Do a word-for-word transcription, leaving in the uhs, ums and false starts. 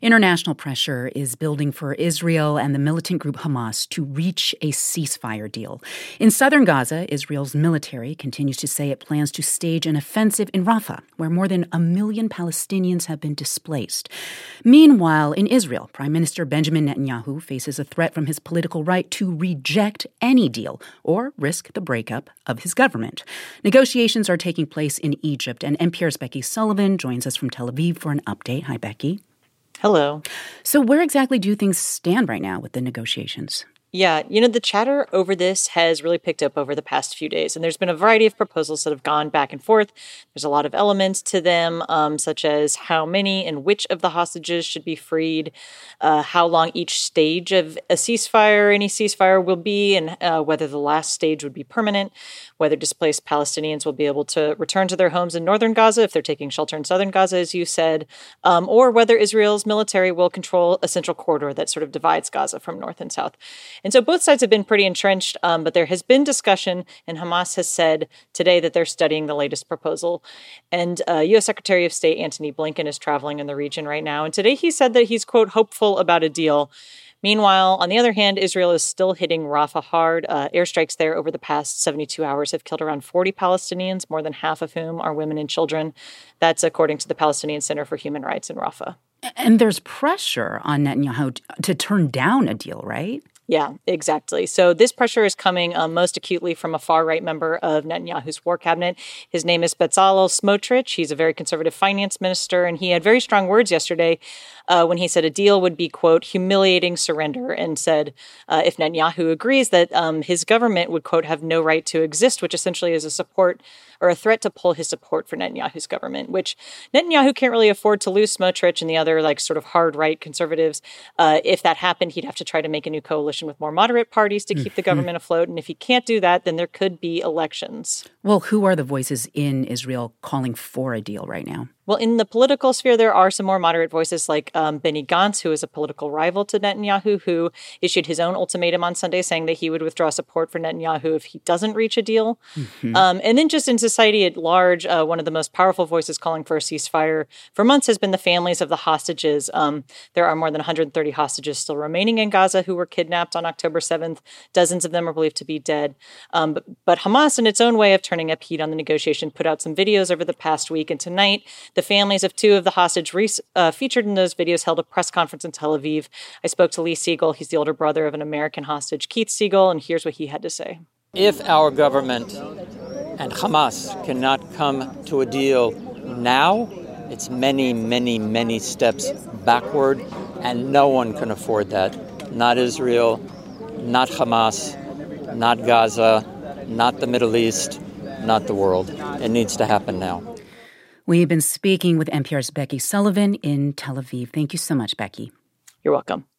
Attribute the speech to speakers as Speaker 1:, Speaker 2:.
Speaker 1: International pressure is building for Israel and the militant group Hamas to reach a ceasefire deal. In southern Gaza, Israel's military continues to say it plans to stage an offensive in Rafah, where more than a million Palestinians have been displaced. Meanwhile, in Israel, Prime Minister Benjamin Netanyahu faces a threat from his political right to reject any deal or risk the breakup of his government. Negotiations are taking place in Egypt, and N P R's Becky Sullivan joins us from Tel Aviv for an update. Hi, Becky.
Speaker 2: Hello.
Speaker 1: So where exactly do things stand right now with the negotiations?
Speaker 2: Yeah, you know, the chatter over this has really picked up over the past few days, and there's been a variety of proposals that have gone back and forth. There's a lot of elements to them, um, such as how many and which of the hostages should be freed, uh, how long each stage of a ceasefire, any ceasefire will be, and uh, whether the last stage would be permanent, whether displaced Palestinians will be able to return to their homes in northern Gaza if they're taking shelter in southern Gaza, as you said, um, or whether Israel's military will control a central corridor that sort of divides Gaza from north and south. And so both sides have been pretty entrenched, um, but there has been discussion, and Hamas has said today that they're studying the latest proposal. And uh, U S Secretary of State Antony Blinken is traveling in the region right now. And today he said that he's, quote, hopeful about a deal. Meanwhile, on the other hand, Israel is still hitting Rafah hard. Uh, airstrikes there over the past seventy-two hours have killed around forty Palestinians, more than half of whom are women and children. That's according to the Palestinian Center for Human Rights in Rafah.
Speaker 1: And there's pressure on Netanyahu to turn down a deal, right?
Speaker 2: Yeah, exactly. So this pressure is coming um, most acutely from a far-right member of Netanyahu's war cabinet. His name is Bezalel Smotrich. He's a very conservative finance minister, and he had very strong words yesterday uh, when he said a deal would be, quote, humiliating surrender, and said uh, if Netanyahu agrees that um, his government would, quote, have no right to exist, which essentially is a support or a threat to pull his support for Netanyahu's government, which Netanyahu can't really afford to lose Smotrich and the other like sort of hard right conservatives. Uh, if that happened, he'd have to try to make a new coalition with more moderate parties to keep the government afloat. And if he can't do that, then there could be elections.
Speaker 1: Well, who are the voices in Israel calling for a deal right now?
Speaker 2: Well, in the political sphere, there are some more moderate voices like um, Benny Gantz, who is a political rival to Netanyahu, who issued his own ultimatum on Sunday saying that he would withdraw support for Netanyahu if he doesn't reach a deal. Mm-hmm. Um, and then just in society at large, uh, one of the most powerful voices calling for a ceasefire for months has been the families of the hostages. Um, there are more than one hundred thirty hostages still remaining in Gaza who were kidnapped on October seventh. Dozens of them are believed to be dead. Um, but, but Hamas, in its own way of turning up heat on the negotiation, put out some videos over the past week. And tonight, the families of two of the hostage re- uh, featured in those videos held a press conference in Tel Aviv. I spoke to Lee Siegel. He's the older brother of an American hostage, Keith Siegel, and here's what he had to say.
Speaker 3: If our government and Hamas cannot come to a deal now, it's many, many, many steps backward, and no one can afford that. Not Israel, not Hamas, not Gaza, not the Middle East, not the world. It needs to happen now.
Speaker 1: We've been speaking with N P R's Becky Sullivan in Tel Aviv. Thank you so much, Becky.
Speaker 2: You're welcome.